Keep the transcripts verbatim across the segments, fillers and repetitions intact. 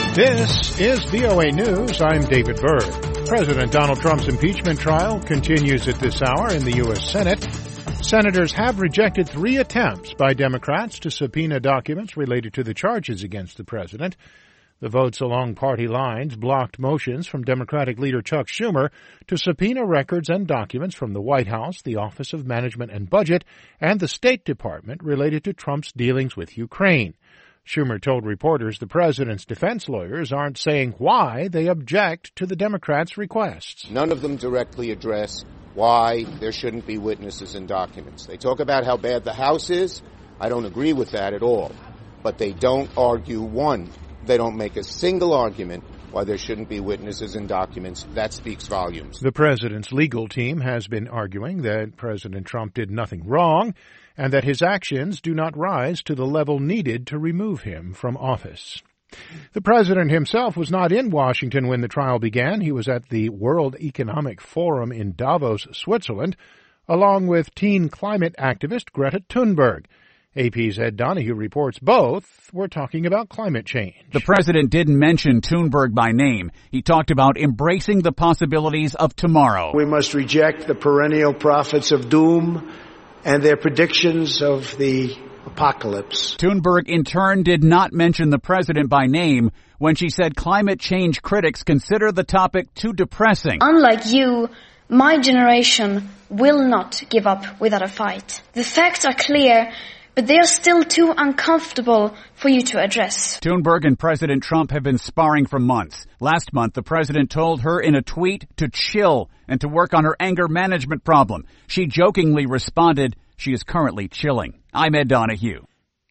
This is V O A News. I'm David Byrd. President Donald Trump's impeachment trial continues at this hour in the U S Senate. Senators have rejected three attempts by Democrats to subpoena documents related to the charges against the president. The votes along party lines blocked motions from Democratic leader Chuck Schumer to subpoena records and documents from the White House, the Office of Management and Budget, and the State Department related to Trump's dealings with Ukraine. Schumer told reporters the president's defense lawyers aren't saying why they object to the Democrats' requests. None of them directly address why there shouldn't be witnesses and documents. They talk about how bad the House is. I don't agree with that at all. But they don't argue, one, they don't make a single argument why there shouldn't be witnesses and documents. That speaks volumes. The president's legal team has been arguing that President Trump did nothing wrong and that his actions do not rise to the level needed to remove him from office. The president himself was not in Washington when the trial began. He was at the World Economic Forum in Davos, Switzerland, along with teen climate activist Greta Thunberg. A P's Ed Donahue reports both were talking about climate change. The president didn't mention Thunberg by name. He talked about embracing the possibilities of tomorrow. We must reject the perennial prophets of doom and their predictions of the apocalypse. Thunberg, in turn, did not mention the president by name when she said climate change critics consider the topic too depressing. Unlike you, my generation will not give up without a fight. The facts are clear, but they are still too uncomfortable for you to address. Thunberg and President Trump have been sparring for months. Last month, the president told her in a tweet to chill and to work on her anger management problem. She jokingly responded, she is currently chilling. I'm Ed Donahue.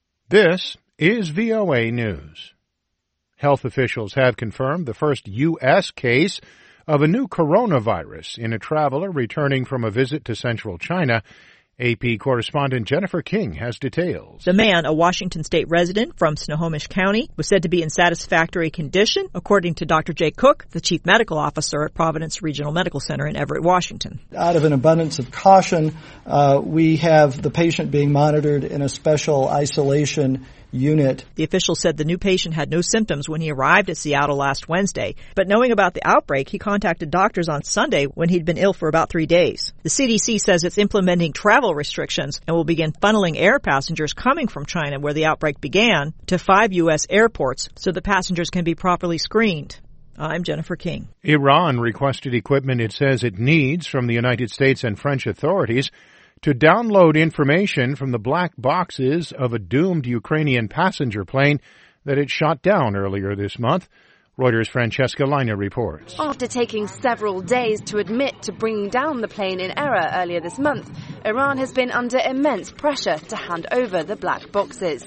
This is V O A News. Health officials have confirmed the first U S case of a new coronavirus in a traveler returning from a visit to central China. A P correspondent Jennifer King has details. The man, a Washington state resident from Snohomish County, was said to be in satisfactory condition, according to Doctor Jay Cook, the chief medical officer at Providence Regional Medical Center in Everett, Washington. Out of an abundance of caution, uh, we have the patient being monitored in a special isolation unit. The official said the new patient had no symptoms when he arrived at Seattle last Wednesday, but knowing about the outbreak, he contacted doctors on Sunday when he'd been ill for about three days. The C D C says it's implementing travel restrictions and will begin funneling air passengers coming from China, where the outbreak began, to five U S airports so that passengers can be properly screened. I'm Jennifer King. Iran requested equipment it says it needs from the United States and French authorities to download information from the black boxes of a doomed Ukrainian passenger plane that it shot down earlier this month. Reuters' Francesca Leiner reports. After taking several days to admit to bringing down the plane in error earlier this month, Iran has been under immense pressure to hand over the black boxes.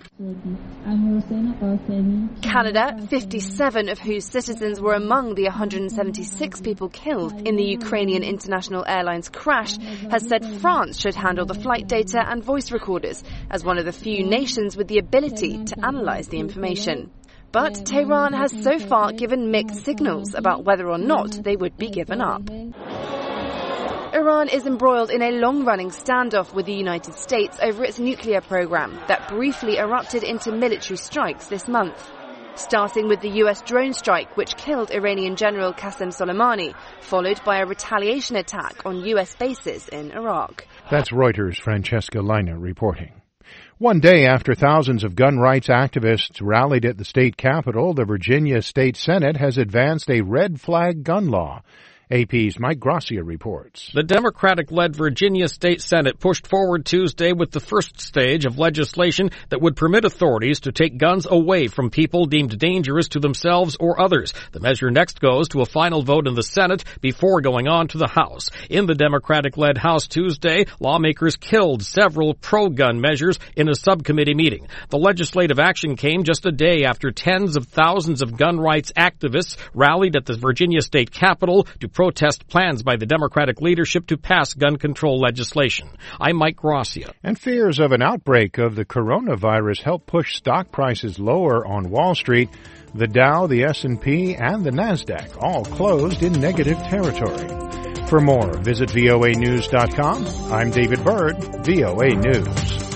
Canada, fifty-seven of whose citizens were among the one hundred seventy-six people killed in the Ukrainian International Airlines crash, has said France should handle the flight data and voice recorders as one of the few nations with the ability to analyze the information. But Tehran has so far given mixed signals about whether or not they would be given up. Iran is embroiled in a long-running standoff with the United States over its nuclear program that briefly erupted into military strikes this month, starting with the U S drone strike which killed Iranian General Qasem Soleimani, followed by a retaliation attack on U S bases in Iraq. That's Reuters' Francesca Leiner reporting. One day after thousands of gun rights activists rallied at the state capitol, the Virginia State Senate has advanced a red flag gun law. A P's Mike Gracia reports. The Democratic-led Virginia State Senate pushed forward Tuesday with the first stage of legislation that would permit authorities to take guns away from people deemed dangerous to themselves or others. The measure next goes to a final vote in the Senate before going on to the House. In the Democratic-led House Tuesday, lawmakers killed several pro-gun measures in a subcommittee meeting. The legislative action came just a day after tens of thousands of gun rights activists rallied at the Virginia State Capitol to protest plans by the Democratic leadership to pass gun control legislation. I'm Mike Gracia. And fears of an outbreak of the coronavirus helped push stock prices lower on Wall Street. The Dow, the S and P, and the NASDAQ all closed in negative territory. For more, visit V O A news dot com. I'm David Byrd, V O A News.